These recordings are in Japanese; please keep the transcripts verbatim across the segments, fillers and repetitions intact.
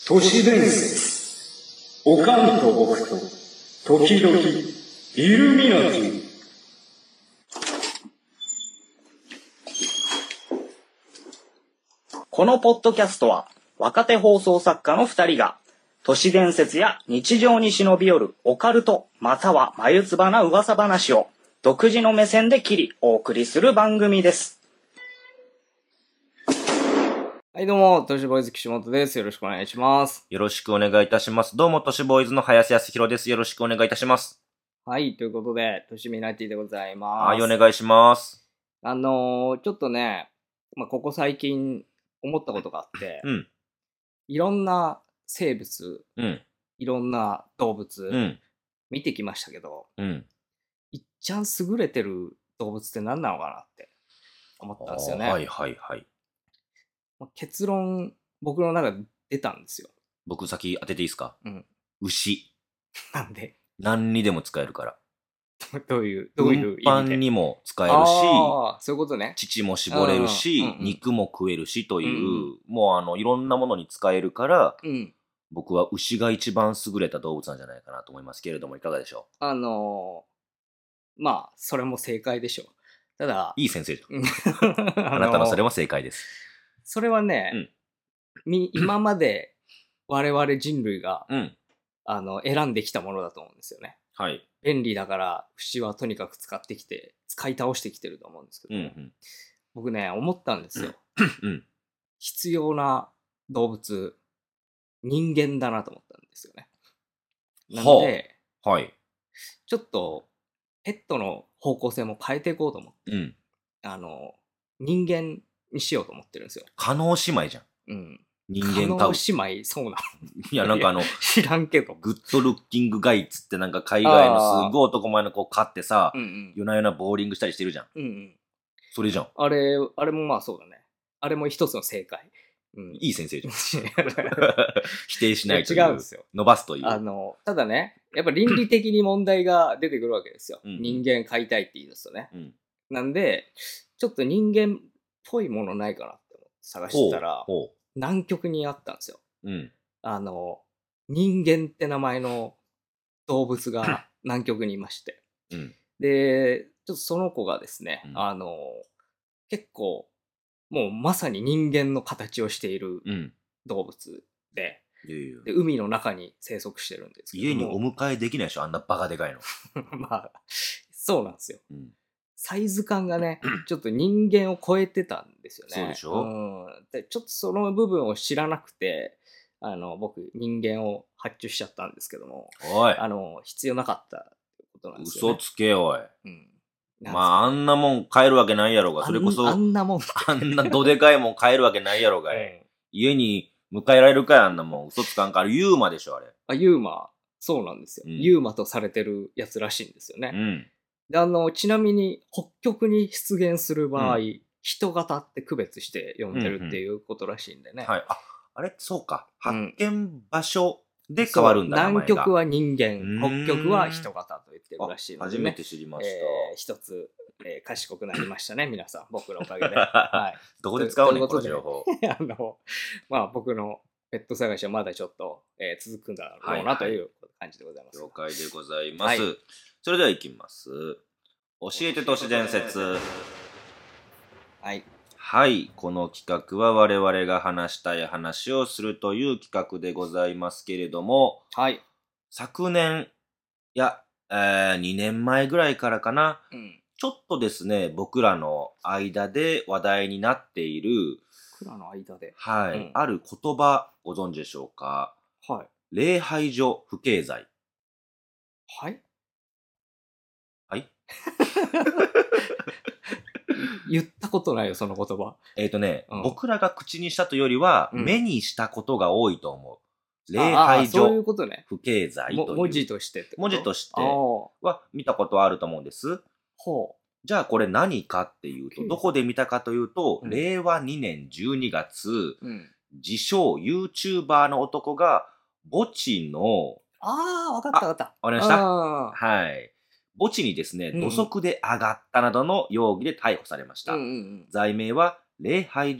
都市伝説。おかんと僕と、時々、イルミナティ。 このポッドキャストは、若手放送作家の二人が、都市伝説や日常に忍び寄るオカルト、または眉唾な噂話を、独自の目線で切り、お送りする番組です。はいどうも、都市ボーイズ岸本です。よろしくお願いします。 よろしくお願いいたします。どうも、都市ボーイズの林康弘です。よろしくお願いいたします。 はい、ということで、都市ミナティでございます。 はい、お願いします。 あのー、ちょっとね、まあ、ここ最近思ったことがあって、 うん。 いろんな生物、 うん。 いろんな動物、 うん。 見てきましたけど、 うん。 いっちゃん優れてる動物って何なのかなって思ったんですよね。 はいはいはい。 まあ、結論、僕の中で出たんですよ。 僕先当てていいですか？ うん。 牛。 なんで何にでも使えるから。 どういう、どういう意味で？ 運搬にも使えるし、 ああ、そういうことね。 乳も絞れるし、 うんうんうん、 肉も食えるしという、 うんうん、 もうあの、いろんなものに使えるから、 うん、 僕は牛が一番優れた動物なんじゃないかなと思いますけれども、いかがでしょう。あのー、まあ、それも正解でしょう。ただ、 う？いい先生じゃん。 ああなたのそれも正解です。 それはね、うん、み今まで我々人類が、うん、あの選んできたものだと思うんですよね。 はい。 便利だから牛はとにかく使ってきて使い倒してきてると思うんですけど、うんうん、僕ね思ったんですよ、うん、必要な動物人間だなと思ったんですよね。なので、 はあ、はい、 ちょっとペットの方向性も変えていこうと思って、うん、あの人間にしようと思ってるんですよ。 叶姉妹じゃん。 うん。 人間飼う。 叶姉妹、そうなの。 いや、なんかあの、 知らんけど。 グッドルッキングガイっつってなんか海外のすごい男前の子飼ってさ、うんうん、夜な夜なボーリングしたりしてるじゃん。うんうん。それじゃん。 あれ、あれもまあそうだね。あれも一つの正解。 うん、いい先生じゃん。否定しないという。 違うんですよ。 伸ばすという。 あの、ただね、やっぱ倫理的に問題が出てくるわけですよ。うん、人間飼いたいって言い出すとね。うん、なんで、ちょっと人間っぽいものないかなって探してたら、ほうほう南極にあったんですよ。うん、あの、人間って名前の動物が南極にいまして。うん、で、ちょっとその子がですね、うん、あの、結構、もうまさに人間の形をしている動物で、うん、いやいやで海の中に生息してるんですけども。 家にお迎えできないでしょ、あんなバカでかいの。 まあ、そうなんですよ。うんサイズ感がね、ちょっと人間を超えてたんですよね。 そうでしょ、うん、 でちょっとその部分を知らなくて、あの、僕、人間を発注しちゃったんですけども、 おい。 あの、必要なかったことなんですよ、ね。 嘘つけ、おい。うん。まあ、あんなもん買えるわけないやろが、それこそ。 あんなもん。 あんなどでかいもん買えるわけないやろが、うん、家に迎えられるかい、あんなもん。嘘つかんから、ユーマでしょ、あれ。 あ、ユーマ。そうなんですよ。うん、ユーマとされてるやつらしいんですよね。うん。で、あの、ちなみに、北極に出現する場合、うん、人型って区別して呼んでるっていうことらしいんでね。 うんうん、はい。あ、あれそうか。発見場所で変わるんだ、 うん、南極は人間、北極は人型と言ってるらしいので、ね。 初めて知りました。 えー、一つ、えー、賢くなりましたね、皆さん。僕のおかげで。はい。 どこで使うねん、この情報。 あの、まあ、僕のペット探しはまだちょっと、えー、続くんだろうなという感じでございます。 了解でございます。はい、それでは行きます。教えて都市伝説。 はい。 はい。この企画は我々が話したい話をするという企画でございますけれども、 はい。 昨年、いや、えー、にねんまえぐらいからかな、うん、ちょっとですね、僕らの間で話題になっている、 僕らの間ではい、うん、ある言葉ご存知でしょうか？ はい。 礼拝所不敬罪。 はいはい言ったことないよ、その言葉。 えっ、ー、とね、うん、僕らが口にしたというよりは、うん、目にしたことが多いと思う。礼拝所不敬罪という。 文字としてってこと？ 文字としては見たことあると思うんです。 ほう。 じゃあこれ何かっていうと、どこで見たかというと、うん、れいわにねんじゅうにがつ、うん、自称 YouTuber の男が、墓地の、 ああ、わかったわかった。 わかりました？はい。墓地にですね、土足で上がったなどの容疑で逮捕されました。うんうんうん、罪名は、礼拝所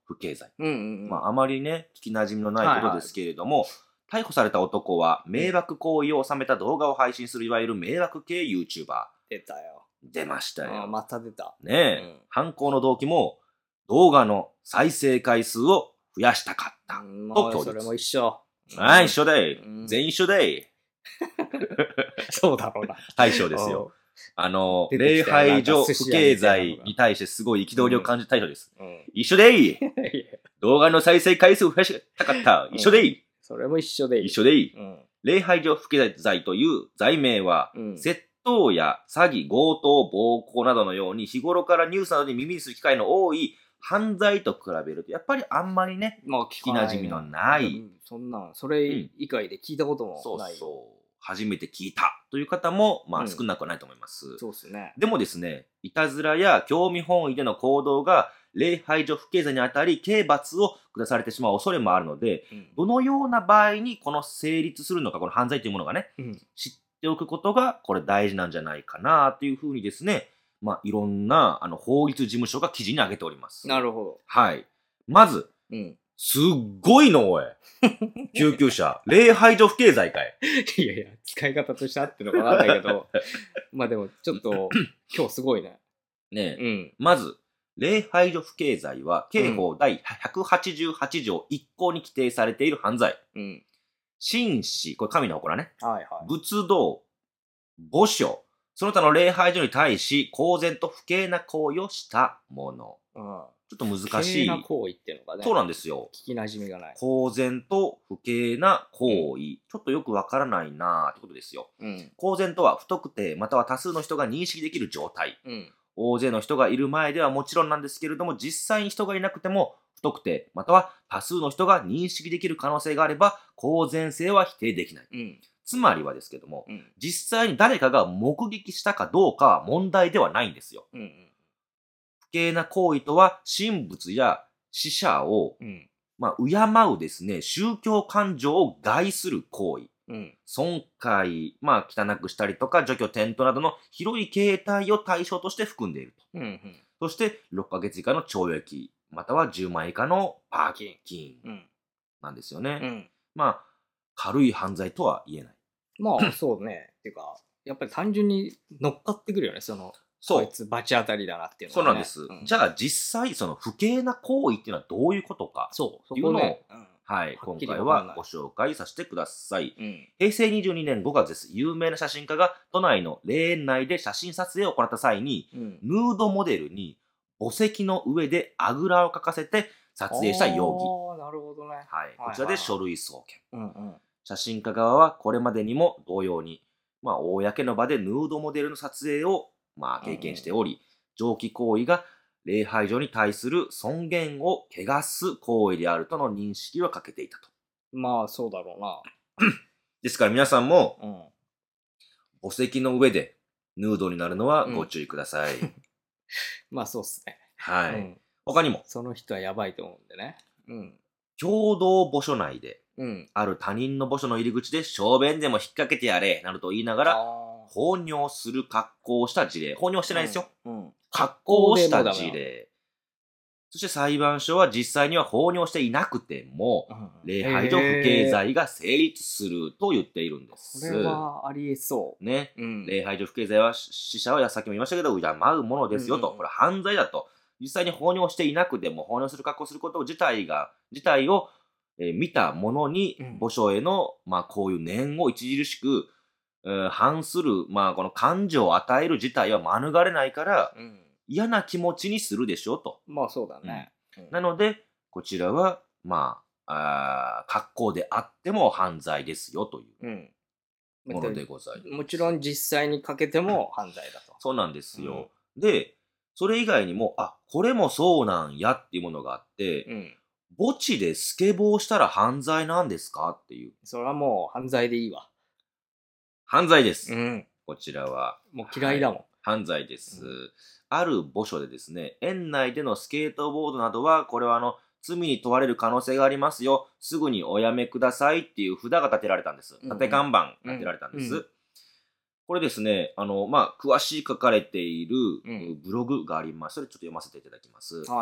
不敬罪。 うんうんうん、 まあ、あまりね、聞き馴染みのないことですけれども、はいはい、逮捕された男は、迷惑行為を収めた動画を配信する、いわゆる迷惑系 YouTuber。 出たよ。 出ましたよ。 あまた出た。 ねえ、うん、犯行の動機も、動画の再生回数を増やしたかった。うん、と供述。 それも一緒。 はい、一緒で、うん、全員一緒で。 そうだろうな。 対象ですよ。あの、礼拝所不敬罪に対してすごい憤りを感じた対象です。うんうん、一緒でいい動画の再生回数を増やしたかった。一緒でいい、うん、 それも一緒でいい。 一緒でいい、うん、礼拝所不敬罪という罪名は、うん、窃盗や詐欺、強盗、暴行などのように日頃からニュースなどに耳にする機会の多い犯罪と比べると、やっぱりあんまりね、まあ、聞き馴染みのない。 そんな、それ以外で聞いたこともない。 そうそう。初めて聞いたという方も、まあ少なくはないと思います。 うん、そうですね。 でもですね、いたずらや興味本位での行動が礼拝所不敬罪にあたり、刑罰を下されてしまう恐れもあるので、うん、どのような場合にこの成立するのか、この犯罪というものがね、うん、知っておくことがこれ大事なんじゃないかなというふうにですね、まあいろんなあの法律事務所が記事に挙げております。 なるほど。 はい。まず、うんすっごいのおい。救急車。礼拝所不敬罪かい。 いやいや、使い方として合ってるのかなだけど。まあでも、ちょっと、今日すごいね。 ねえ。うん、まず、礼拝所不敬罪は、刑法第ひゃくはちじゅうはち条いっ項に規定されている犯罪。うん。神使、これ神の祠ね。はいはい。仏道、墓所、その他の礼拝所に対し、公然と不敬な行為をしたもの。うん。ちょっと難しい。不敬な行為っていうのがね。 そうなんですよ。 聞き馴染みがない。 公然と不敬な行為。うん、ちょっとよくわからないなーってことですよ。うん、公然とは不特定または多数の人が認識できる状態。うん、大勢の人がいる前ではもちろんなんですけれども、実際に人がいなくても不特定または多数の人が認識できる可能性があれば、公然性は否定できない。うん、つまりはですけども、うん、実際に誰かが目撃したかどうかは問題ではないんですよ。うんうん不敬な行為とは、神仏や死者を、うん、まあ、敬うですね、宗教感情を害する行為。うん、損壊、まあ、汚くしたりとか、除去、転倒などの広い形態を対象として含んでいると。うんうん、そして、ろっかげつ以下の懲役、またはじゅうまんえん以下の罰金なんですよね。うん、まあ、軽い犯罪とは言えない。 まあ、そうね。っていうか、やっぱり単純に乗っかってくるよね、その。そう。こいつ罰当たりだなっていうのは、ね、そうなんです。うん、じゃあ実際その不敬な行為っていうのはどういうことかっていうのを、ねうん、はい、今回はご紹介させてください。うん、へいせいにじゅうにねんごがつです。有名な写真家が都内の霊園内で写真撮影を行った際に、うん、ヌードモデルに墓石の上であぐらをかかせて撮影した容疑。なるほどね。 はい。こちらで書類送検。うんうん、写真家側はこれまでにも同様に、まあ、公の場でヌードモデルの撮影をまあ経験しており、上記行為が礼拝所に対する尊厳を汚す行為であるとの認識をかけていたと。 まあそうだろうな。 ですから皆さんも、うん、墓石の上でヌードになるのはご注意ください。うん、 まあそうっすね。 はい、うん。他にも。 その人はやばいと思うんでね。うん、 共同墓所内で、うん、ある他人の墓所の入り口で小便でも引っ掛けてやれなどと言いながら、放尿する格好をした事例。放尿してないですよ。うんうん、格好をした事例。そして裁判所は実際には放尿していなくても、うん、礼拝所不敬罪が成立すると言っているんです。 これはありえそう。 ね。うん、礼拝所不敬罪は死者はさっきも言いましたけど、敬うものですよと。うんうん、これ犯罪だと。実際に放尿していなくても、放尿する格好をすること自体が、自体を、えー、見たものに、墓所への、まあこういう念を著しく、反する、まあ、この感情を与える自体は免れないから、うん、嫌な気持ちにするでしょと。 まあそうだね。 うん、なので、こちらは、まあ、あ格好であっても犯罪ですよというものでございます。 もちろん実際にかけても犯罪だと。 そうなんですよ。うん、で、それ以外にも、あ、これもそうなんやっていうものがあって、うん、墓地でスケボーしたら犯罪なんですかっていう。 それはもう犯罪でいいわ。 犯罪です。うん、こちらは。 もう嫌いだもん。 はい、犯罪です、うん。ある墓所でですね、園内でのスケートボードなどは、これはあの、罪に問われる可能性がありますよ。すぐにおやめくださいっていう札が立てられたんです。立て看板が立てられたんです。うんうん、これですね、あの、まあ、詳しい書かれているブログがあります。それちょっと読ませていただきます。はい。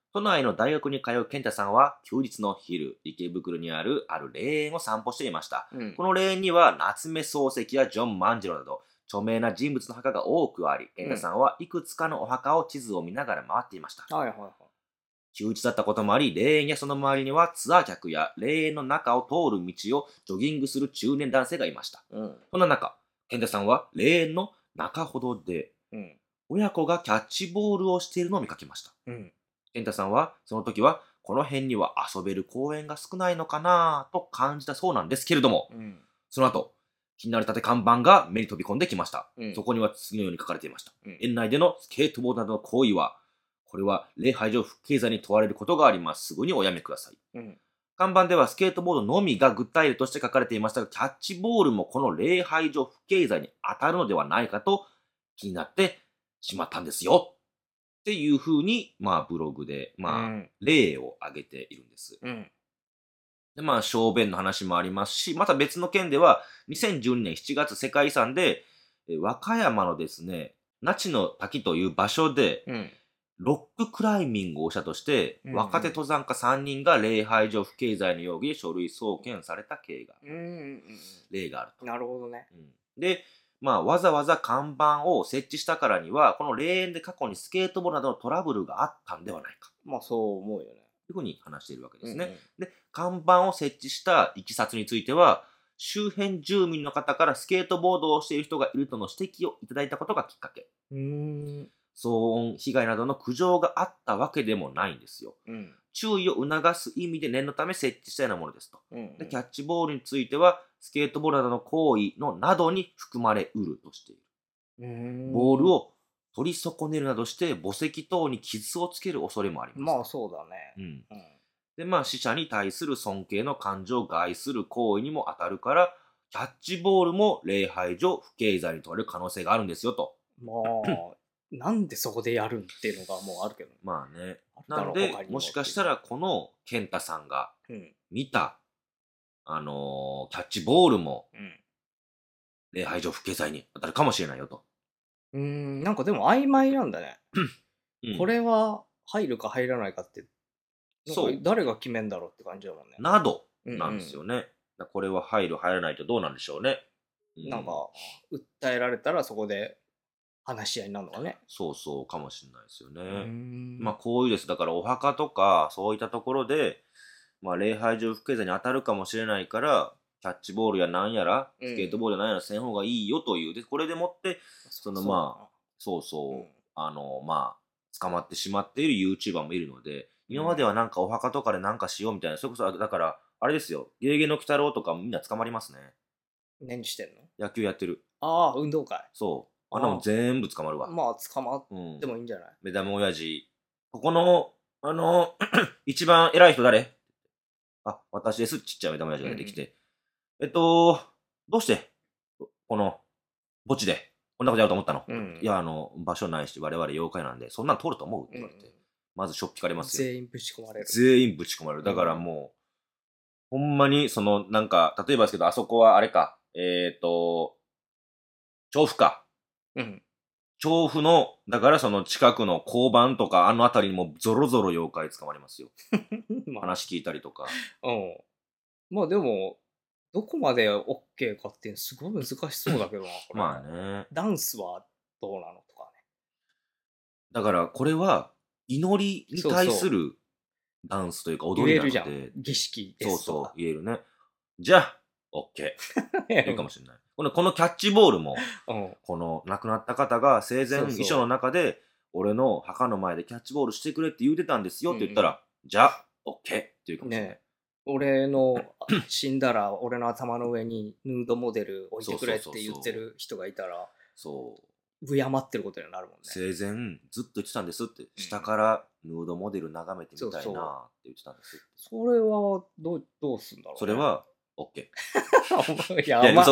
都内の大学に通う健太さんは、休日の昼、池袋にあるある霊園を散歩していました。うん、この霊園には、夏目漱石やジョン万次郎など、著名な人物の墓が多くあり、健太さんはいくつかのお墓を地図を見ながら回っていました。はいはいはい。休日だったこともあり、霊園やその周りにはツアー客や霊園の中を通る道をジョギングする中年男性がいました。うん、そんな中、健太さんは霊園の中ほどで、うん、親子がキャッチボールをしているのを見かけました。うん、健太さんはその時はこの辺には遊べる公園が少ないのかなと感じたそうなんですけれども、うん、その後、気になる立て看板が目に飛び込んできました。うん、そこには次のように書かれていました。うん、園内でのスケートボードなどの行為は、これは礼拝上不敬罪に問われることがあります。すぐにおやめください。うん、看板ではスケートボードのみが具体例として書かれていましたが、キャッチボールもこの礼拝上不敬罪に当たるのではないかと気になってしまったんですよ。っていうふうに、まあブログで、まあ、うん、例を挙げているんです。うん、で、まあ、小便の話もありますし、また別の件では、にせんじゅうにねんしちがつ世界遺産で、和歌山のですね、那智の滝という場所で、うん、ロッククライミングをしたとして、うんうん、若手登山家さんにんが礼拝上不敬罪の容疑で書類送検された経が、うんうんうん、例があると。 なるほどね。 うん、で、まあ、わざわざ看板を設置したからには、この霊園で過去にスケートボールなどのトラブルがあったんではないか。 まあ、そう思うよね。 というふうに話しているわけですね。うんうん、で、看板を設置したいきさつについては、周辺住民の方からスケートボードをしている人がいるとの指摘をいただいたことがきっかけ。うーん、騒音被害などの苦情があったわけでもないんですよ。うん、注意を促す意味で念のため設置したようなものですと、うんうん。で、キャッチボールについては、スケートボールなどの行為のなどに含まれうるとしている。うーん、ボールを取り損ねるなどして墓石等に傷をつける恐れもあります。 まあそうだね。うん。 うん、で、まあ死者に対する尊敬の感情を害する行為にも当たるから、キャッチボールも礼拝上不敬罪に問われる可能性があるんですよと。 まあ、なんでそこでやるんっていうのがもうあるけど。 まあね。なんで、もしかしたらこの健太さんが見た、うん、あのー、キャッチボールも、うん、礼拝上不敬罪に当たるかもしれないよと。 うーん、なんかでも曖昧なんだね。うん、これは入るか入らないかって、そう。誰が決めんだろうって感じだもんね。 など、なんですよね。うんうん、これは入る入らないとどうなんでしょうね。 うん、なんか、訴えられたらそこで話し合いになるのかね。 そうそう、かもしれないですよね。まあこういうです。だからお墓とか、そういったところで、まあ礼拝上不敬罪に当たるかもしれないから、キャッチボールやなんやら、スケートボールやなんやらせん方がいいよという。で、これでもって、そのまあ、そうそう、うん、あの、まあ、捕まってしまっている YouTuber もいるので、今まではなんかお墓とかでなんかしようみたいな、それこそ、だから、あれですよ、ゲーゲーの鬼太郎とかみんな捕まりますね。 何してんの？ 野球やってる。 ああ、運動会。 そう。あんなもん全部捕まるわ。 まあ、捕まってもいいんじゃない？うん、 目玉親父。ここの、あの、一番偉い人誰？あ、私です。ちっちゃい目玉親父が出てきて。うん、えっと、どうして、この、墓地で、こんなことやると思ったの？うん、いや、あの、場所ないし、我々妖怪なんで、そんなの通ると思うって言われて。うん、まずしょっぴかれますよ。 全員ぶち込まれる。 全員ぶち込まれる。だからもう、うん、ほんまに、その、なんか、例えばですけど、あそこはあれか、えっと、調布か。うん。調布の、だからその近くの交番とか、あの辺りにもゾロゾロ妖怪捕まりますよ。まあ、話聞いたりとか。 うん。まあでも、どこまで OK かってすごい難しそうだけどな、これ。 まあね。 ダンスはどうなのとかね。 だからこれは、祈りに対するダンスというか踊りなので。言えるじゃん。 儀式ですとか。 そうそう、言えるね。じゃあ、OK。言えるかもしれない。この、このキャッチボールも、うん、この亡くなった方が生前遺書の中で、そうそう俺の墓の前でキャッチボールしてくれって言うてたんですよって言ったら、うんうん、じゃあ、OK って言うかもしれない。ね、 俺の死んだら俺の頭の上にヌードモデル置いてくれって言ってる人がいたら、そう。敬ってることになるもんね。 生前ずっと言ってたんですって、うん、下からヌードモデル眺めてみたいなって言ってたんです。 それはどう、どうすんだろう、ね、 それは、OK。 いや、甘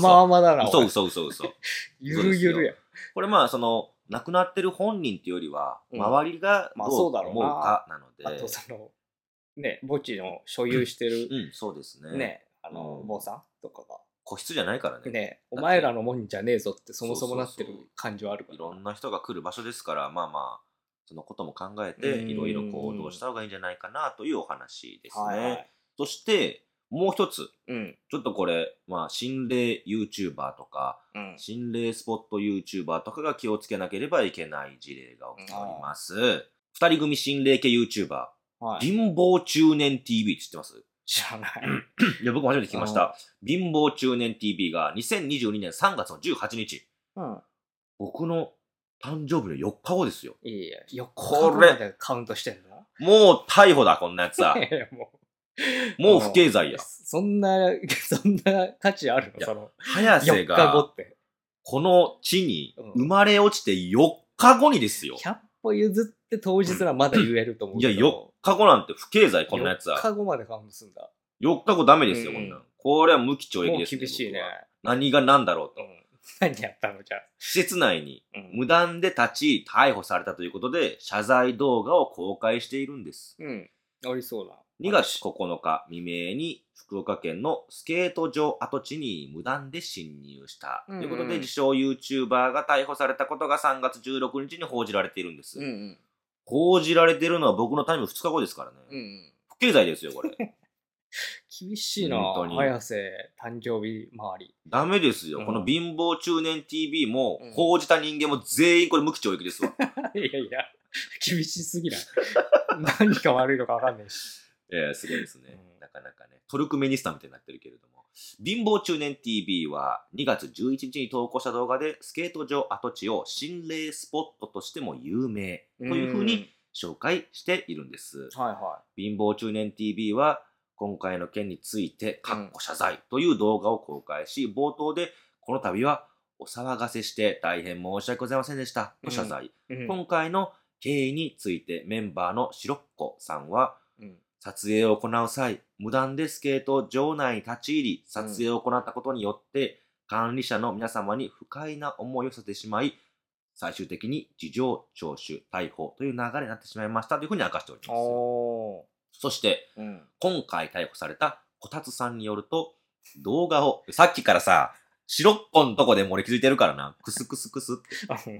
々だな。 そうそうそうそう。 ゆるゆるや。 これまあ、その、亡くなってる本人っていうよりは、周りがどう思うかなので。 あとその、ね、墓地の所有してる、 うん、そうですね。 ね、あの、坊さんとかが。 個室じゃないからね。 ね、お前らのもんじゃねえぞってそもそもなってる感じはあるから。 いろんな人が来る場所ですから、まあまあ、 そのことも考えていろいろ行動した方がいいんじゃないかなというお話ですね。はいはい、そしてもう一つ、うん、ちょっとこれ、まあ、心霊 YouTuber とか、うん、心霊スポット YouTuber とかが気をつけなければいけない事例が起きております。二人組心霊系 YouTuber、はい、貧乏中年 ティーブイ って知ってます？ 知らない。 いや、僕も初めて聞きました。貧乏中年 ティーブイ がにせんにじゅうにねんさんがつのじゅうはちにち。うん、僕の誕生日のよっかごですよ。 いやいや、よっかごまでカウントしてんの？ もう逮捕だ、こんなやつは。 いやいやもう、もう不敬罪や。 そんな、そんな価値あるの？その、 早瀬が、この地に生まれ落ちてよっかごにですよ。 ひゃっぽ譲って当日はまだ言えると思うけど。 いや、よっかごなんて不敬罪、こんなやつは。 よっかごまでカウントすんだ。 よっかごダメですよ、こんなん。これは無期懲役ですね。もう厳しいね。 何が何だろうと。 何やったのじゃあ。 施設内に無断で立ち逮捕されたということで、謝罪動画を公開しているんです。 うん。ありそうだ。 にがつここのか未明に福岡県のスケート場跡地に無断で侵入した。うんうん、ということで、自称 YouTuber が逮捕されたことがさんがつじゅうろくにちに報じられているんです。うんうん、報じられているのは僕の誕生日ふつかごですからね。うんうん、不敬罪ですよ、これ。 厳しいなぁ。早瀬誕生日周り。 ダメですよ。うん、この貧乏中年 ティーブイ も、うん、報じた人間も全員これ無期懲役ですわ。 いやいや、厳しすぎない。何か悪いのか分かんないし。 いや、すごいですね。うん、なかなかね。トルクメニスタンみたいになってるけれども。貧乏中年 ティーブイ はにがつじゅういちにちに投稿した動画で、スケート場跡地を心霊スポットとしても有名というふうに紹介しているんです。はいはい。貧乏中年 ティーブイ は、今回の件について、かっこ謝罪という動画を公開し、冒頭で、この度はお騒がせして大変申し訳ございませんでしたと謝罪。うんうん、今回の経緯についてメンバーのしろっこさんは、うん、撮影を行う際、無断でスケート場内に立ち入り、撮影を行ったことによって、管理者の皆様に不快な思いをさせてしまい、最終的に事情聴取、逮捕という流れになってしまいましたというふうに明かしております。そして、うん、今回逮捕されたこたつさんによると、動画を、さっきからさ、白っぽのとこでも俺気づいてるからな、クスクスクスって。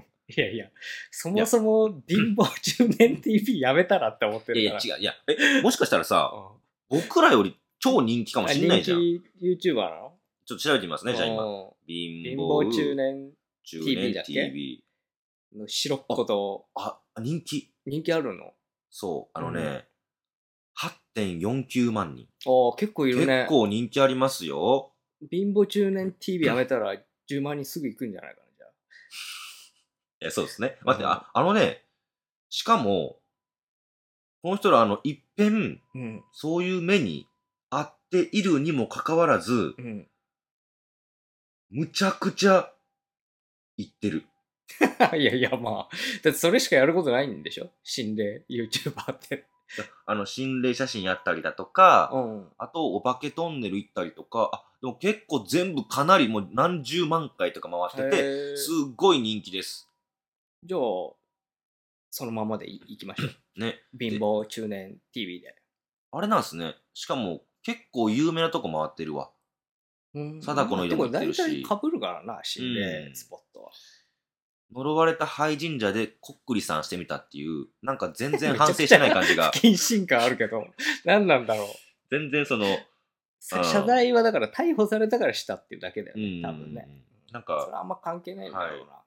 いやいや、そもそも貧乏中年 ティーブイ やめたらって思ってるから。 いやいや、違う。いや、え、もしかしたらさ、うん、僕らより超人気かもしんないじゃん。 人気 YouTuber なの？ ちょっと調べてみますね、じゃあ今。 貧乏中年 ティーブイ だっけ？ ティーブイ の白っぽと。 あ、あ、人気。 人気あるの？ そう、あのね、うん、はってんよんきゅうまんにん。 ああ、結構いるね。 結構人気ありますよ。 貧乏中年 ティーブイ やめたらじゅうまんにんすぐ行くんじゃないかな、じゃあ。 いや、そうですね。待って、うん、あ、あのね、しかも、この人ら、あの、一遍、うん、そういう目に遭っているにもかかわらず、うん、むちゃくちゃ言ってる。 いやいや、まあ、だってそれしかやることないんでしょ？心霊 YouTuber って。 あの、心霊写真やったりだとか、うん、あと、お化けトンネル行ったりとか、あ、でも結構全部かなりもう何十万回とか回ってて、すっごい人気です。 じゃあ、そのままでいきましょう。ね。貧乏中年 ティーブイ で。 あれなんすね。しかも、結構有名なとこ回ってるわ。貞子の色も行ってるし。 大体被るからな、心霊スポットは。 呪われた灰神社でこっくりさんしてみたっていう、なんか全然反省してない感じが。 不謹慎感あるけど、何なんだろう。 全然その、 謝罪はだから逮捕されたからしたっていうだけだよね、多分ね。 なんか、 それはあんま関係ないんだろうな。はい、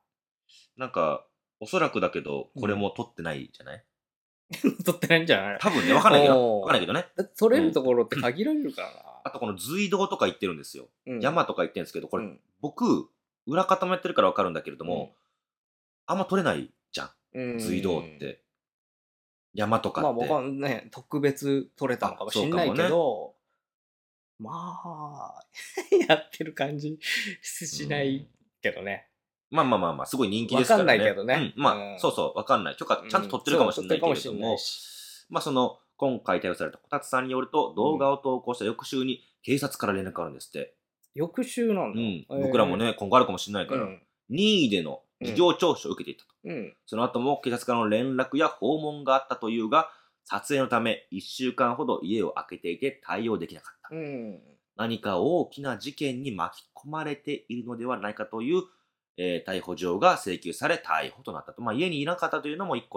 なんか、おそらくだけど、これも撮ってないじゃない、 うん、撮ってないんじゃない？ 多分ね、わかんないけど、わかんないけどね。 撮れるところって限られるからな。うん、 あとこの隋道とか行ってるんですよ。うん、山とか行ってるんですけど、これ、うん、僕、裏方もやってるからわかるんだけれども、うん、あんま撮れないじゃん。隋道って。山とかって。 まあ僕はね、特別撮れたのかもしれないけど、ね、まあ、やってる感じしないけどね。 まあまあまあまあ、すごい人気ですからね。 わかんないけどね。 うん、まあ、うん、そうそう、わかんない。許可ちゃんと撮ってるかもしれないけれども、うん、まあその、今回逮捕されたこたつさんによると、動画を投稿した翌週に警察から連絡があるんですって。 翌週なんだ。うん。 えー、僕らもね、今後あるかもしれないから、うん、任意での事情聴取を受けていたと。うん、その後も警察からの連絡や訪問があったというが、撮影のためいっしゅうかんほど家を空けていて対応できなかった。うん、何か大きな事件に巻き込まれているのではないかという、えー、逮捕状が請求され逮捕となったと。まあ家にいなかったというのも一個の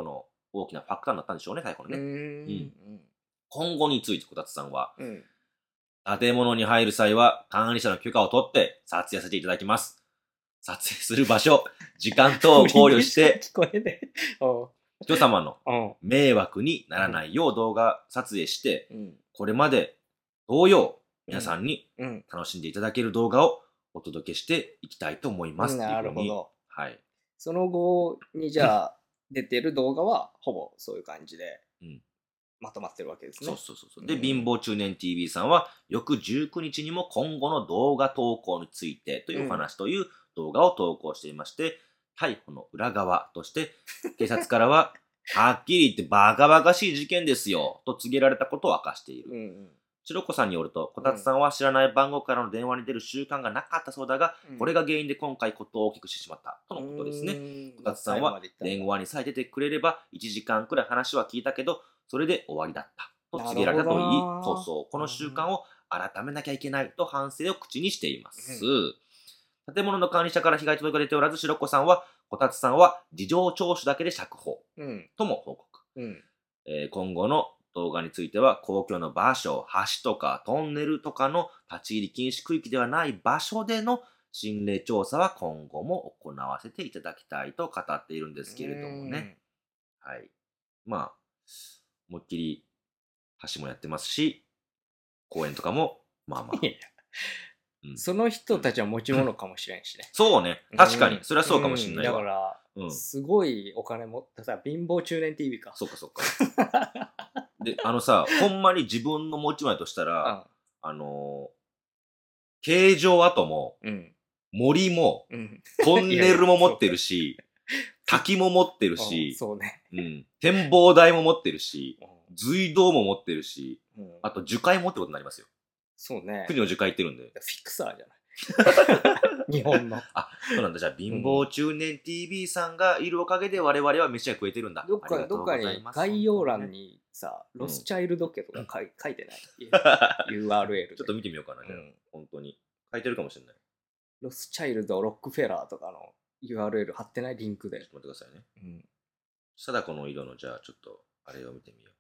大きなファクターになったんでしょうね、逮捕のね。 うん。 うん。今後についてこたつさんは、 うん、 建物に入る際は管理者の許可を取って撮影させていただきます。撮影する場所、時間等を考慮して、人様の迷惑にならないよう動画撮影して、うん、これまで同様、皆さんに楽しんでいただける動画をお届けしていきたいと思います。 うん、なるほど。 はい。 その後にじゃあ、出てる動画はほぼそういう感じで、うんまとまってるわけですね。 そうそうそう。で、うん、貧乏中年 ティーブイ さんは、翌じゅうくにちにも今後の動画投稿についてというお話という動画を投稿していまして、うん、逮捕の裏側として、警察からは、はっきり言ってバカバカしい事件ですよ、と告げられたことを明かしている。うんうん白子さんによると、こたつさんは知らない番号からの電話に出る習慣がなかったそうだが、うん、これが原因で今回ことを大きくしてしまったとのことですね。こたつさんは電話にさえ出てくれればいちじかんくらい話は聞いたけど、それで終わりだったと告げられたといい、そうそう、この習慣を改めなきゃいけないと反省を口にしています。うん、建物の管理者から被害届が出ておらず、白子さんは、こたつさんは事情聴取だけで釈放、うん、とも報告。うんえー、今後の動画については公共の場所、橋とかトンネルとかの立ち入り禁止区域ではない場所での心霊調査は今後も行わせていただきたいと語っているんですけれどもね。はい。まあ、思いっきり橋もやってますし、公園とかも、まあまあ。 うん、その人たちは持ち物かもしれんしね。 うん、そうね。確かに。それはそうかもしれないわ。 だから、うん、すごいお金持ったさ、貧乏中年 ティーブイ か。 そうかそうか。で、あのさ、ほんまに自分の持ち前としたら、あのー、形状跡も、うん、森も、うん、トンネルも持ってるし、滝も持ってるし、 そうね。 うん、展望台も持ってるし、隧道も持ってるし、うん、あと樹海もってことになりますよ。 そうね。 国の樹海行ってるんで。 フィクサーじゃない。日本の。 あ、そうなんだ。じゃあ、貧乏中年 ティーブイ さんがいるおかげで我々は飯が食えてるんだ。 どっか、どっかに概要欄にさ、ロスチャイルド家とか書い、書いてない ユーアールエルちょっと見てみようかな、じゃあ。本当に。書いてるかもしれない。 ロスチャイルド、ロックフェラーとかの ユーアールエル 貼ってないリンクで。 ちょっと待ってくださいね。うん。貞子の色の、じゃあ、ちょっと、あれを見てみよう。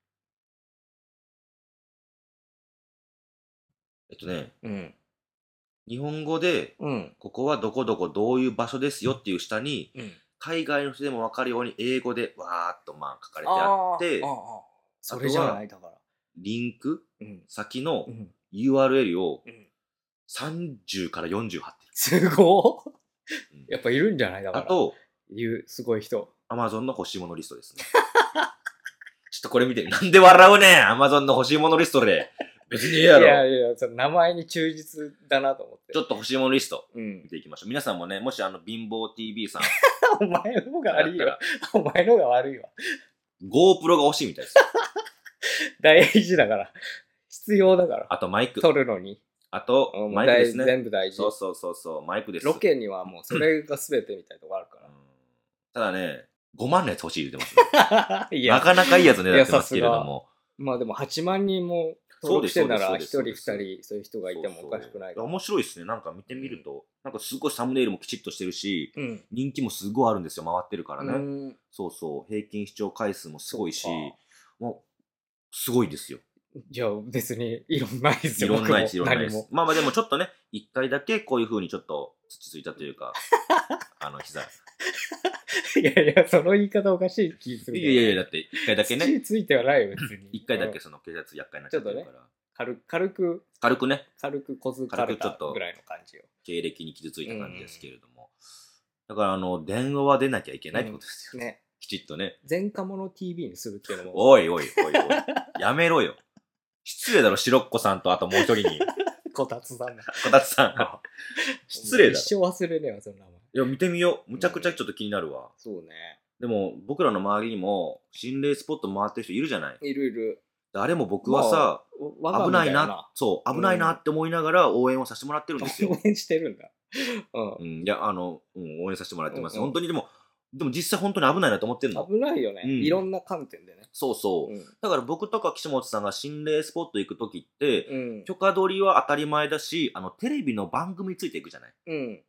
えっとね、うん、日本語で、うん、ここはどこどこどういう場所ですよっていう下に、うん、海外の人でも分かるように英語でわーっとまあ書かれてあって、あああそれじゃないだから。 リンク、うん、先の ユーアールエル をさんじゅうからよんじゅう貼ってる。 すごー、うん、やっぱいるんじゃないだから。 あと、 いうすごい人。 Amazon の欲しいものリストですね。ちょっとこれ見て、なんで笑うねん Amazon の欲しいものリストで。別にいいやろ。 いやいや、その名前に忠実だなと思って。 ちょっと欲しいものリスト、見ていきましょう。うん、皆さんもね、もしあの、貧乏 ティーブイ さん。 お前の方が悪いわ。お前の方が悪いわ。 GoPro が欲しいみたいです。 大事だから。必要だから。 あとマイク。 撮るのに。 あと、マイクですね。 全部大事。 そうそうそうそう、マイクです。 ロケにはもうそれが全てみたいなとこあるから。うん、 ただね、ごまんのやつ欲しい言ってますね。なかなかいいやつね、やってますけれども。 まあでもはちまん人も登録してんならひとりふたりそういう人がいてもおかしくないから。 面白いですね。なんか見てみると、うん、なんかすごいサムネイルもきちっとしてるし、うん、人気もすごいあるんですよ。回ってるからね。うん、そうそう。平均視聴回数もすごいし、もう、すごいですよ。 じゃあ別にいろんないですよ。 いろんないです、いろんないです。まあまあでもちょっとね、一回だけこういう風にちょっと土ついたというか、あの膝。 いやいや、その言い方おかしい気する。 いやいやいや、だって一回だけね。 土ついてはないよ、別に。 一回だけその警察厄介になっちゃってるから。ちょっとね、 軽, 軽く。 軽くね。 軽く小づかれたぐらいの感じよ。 経歴に傷ついた感じですけれども。だからあの、電話は出なきゃいけないってことですよ。うん、ね。きちっとね。 前科者 ティーブイ にするっていうのも。 おいおいおいおい。やめろよ。失礼だろ、白っ子さんとあともう一人に。 こたつさんだ。 こたつさん。失礼だろ。 一生忘れねえわ、その名前。 いや、見てみよう。むちゃくちゃちょっと気になるわ。うん、 そうね。 でも、僕らの周りにも、心霊スポット回ってる人いるじゃない。 いるいる。 誰も僕はさ、まあ、危ないな、なそう、危ないなって思いながら応援をさせてもらってるんですよ。 応援してるんだ。 うん。うん、いや、あの、うん、応援させてもらってます。うんうん、本当にでも、でも実際本当に危ないなと思ってるの。 危ないよね。うん、いろんな観点でね。 そうそう。うん、だから僕とか岸本さんが心霊スポット行くときって、うん、許可取りは当たり前だし、あの、テレビの番組についていくじゃない。うん。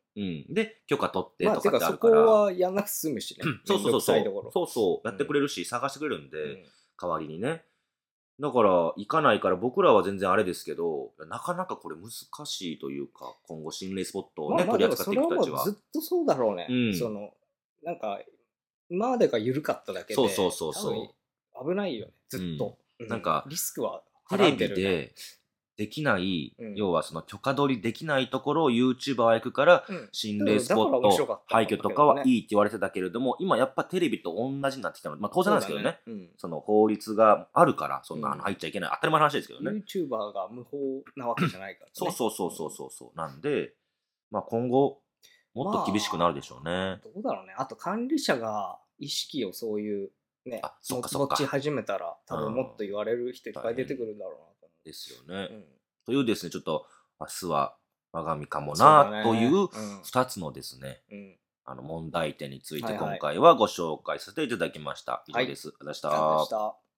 うん。で、許可取ってまあ、 とてかそこかってあるから。 はやんなくて済むしね。 そうそうそうそうめんどくさいところ。 そうそう。やってくれるし、探してくれるんで、 うん代わりにね。だから、行かないから僕らは全然あれですけど、なかなかこれ難しいというか、今後心霊スポットをね、 まあまあ取り扱っていく人たちは。 でもそれはもうずっとそうだろうね。 うんその、なんか、今までが緩かっただけで、 そうそうそうそう多分危ないよね、ずっと。 うんなんかリスクはテレビはらんでるねでできない、 うん要はその許可取りできないところを YouTuber は行くから、 うん心霊スポッだから面白かっト、 た廃墟とかはいいって言われてたけれども、今やっぱテレビと同じになってきたので、まあ当然なんですけどね、 そうだねその法律があるから、そんなうんあの入っちゃいけない、当たり前の話ですけどうんね。 YouTuber が無法なわけじゃないからね。 そうそうそうそうそうそう。なんで、まあ今後、もっと厳しくなるでしょうね。 どうだろうね。あと管理者が意識をそういうね、 あそっかそっか持ち始めたら、多うん分もっと言われる人いっぱい出てくるんだろうなと思う。 ですよね。 うんというですね、ちょっと明日は我が身かもそうだねなといううんふたつのですね、 うん。 あの問題点についてはいはい今回はご紹介させていただきました。以上です。ありがとうございました。 ありがとうございました。